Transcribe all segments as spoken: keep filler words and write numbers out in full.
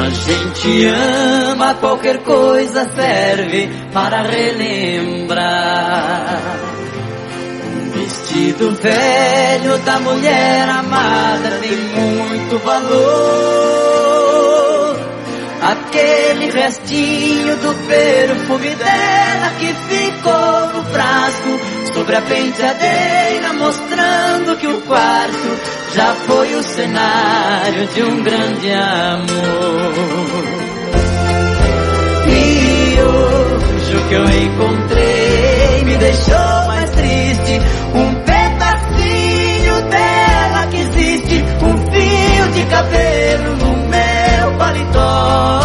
a gente ama, qualquer coisa serve para relembrar. Um vestido velho da mulher amada tem muito valor. Aquele restinho do perfume dela que ficou no frasco sobre a penteadeira, mostrando que o quarto já foi o cenário de um grande amor. E hoje o que eu encontrei me deixou mais triste. Um pedacinho dela que existe, um fio de cabelo no meu paletó.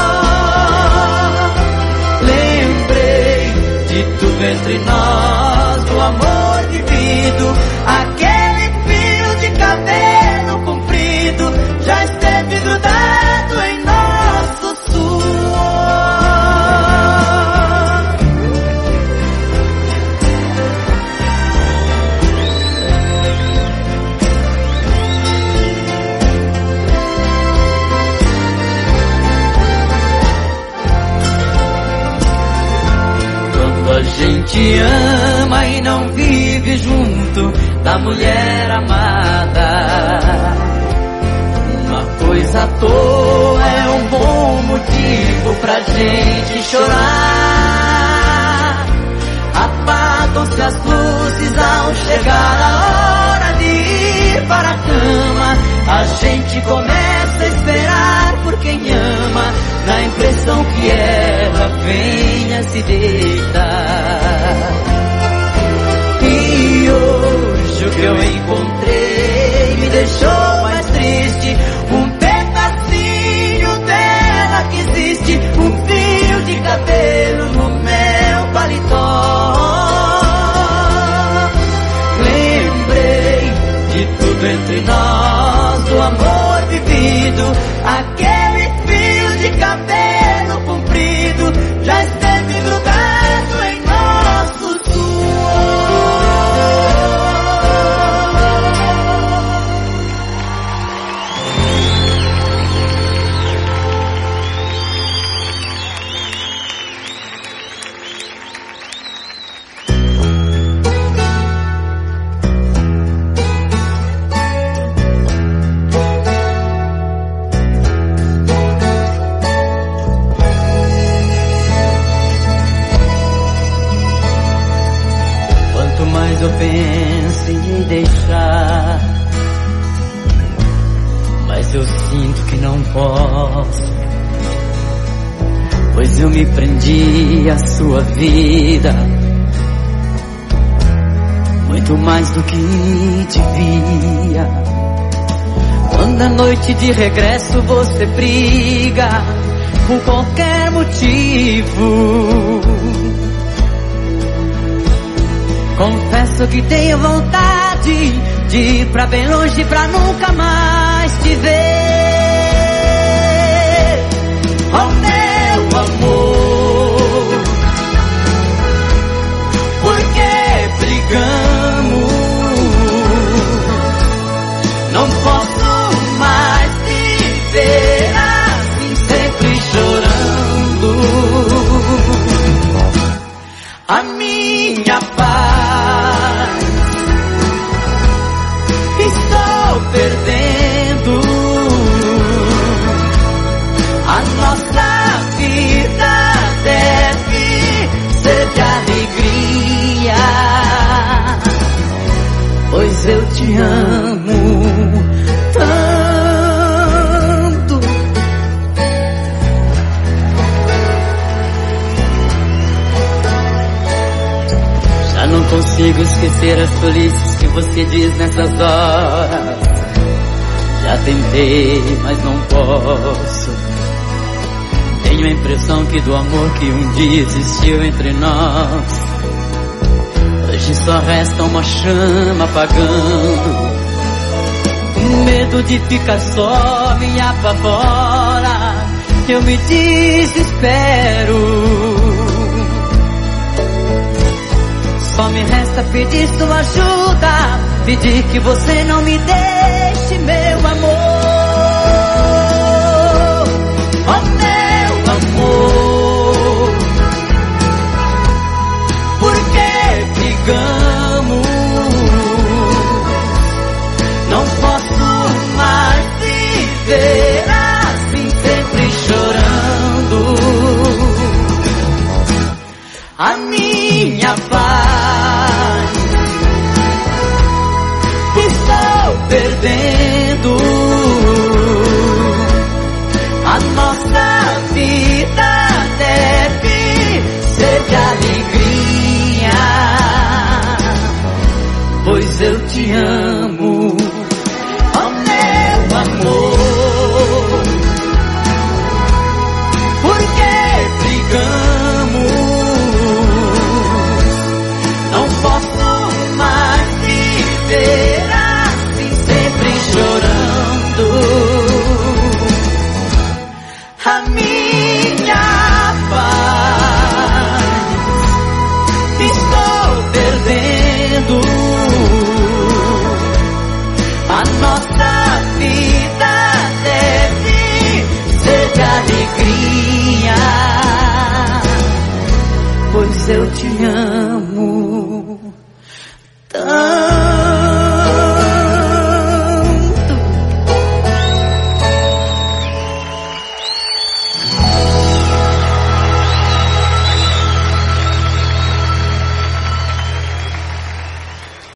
Lembrei de tudo entre nós, do amor vivido. Aquele fio de cabelo comprido já esteve grudado em nosso suor. Quando a gente ama e não vive junto da mulher amada, uma coisa à toa é um bom motivo pra gente chorar. Apagam-se as luzes ao chegar a hora de ir para a cama. A gente começa a esperar por quem ama, na impressão que ela venha se deitar. E hoje o que eu encontrei me deixou mais triste. Um pedacinho dela que existe, um fio de cabelo no meu paletó. Lembrei de tudo entre nós, do amor vivido. Aquele fio de cabelo comprido já esteve grudado em nosso suor. Eu penso em deixar, mas eu sinto que não posso, pois eu me prendi à sua vida muito mais do que devia. Quando à noite de regresso você briga por qualquer motivo, confesso que tenho vontade de ir pra bem longe pra nunca mais te ver. Oh meu amor, por que brigamos? Não posso mais viver assim, sempre chorando. A minha paz estou perdendo. A nossa vida deve ser de alegria, pois eu te amo tanto. Já não consigo esquecer as tolices que você diz nessas horas. Já tentei, mas não posso. Tenho a impressão que do amor que um dia existiu entre nós, hoje só resta uma chama apagando. O medo de ficar só me apavora, eu me desespero. Só me resta pedir sua ajuda, pedir que você não me deixe, meu amor. A nossa vida deve ser de alegria, pois eu te amo, ó meu amor. Por que brigamos? Não posso mais viver assim, sempre chorando. A minha paz estou perdendo. A nossa vida deve ser de alegria, pois eu te amo.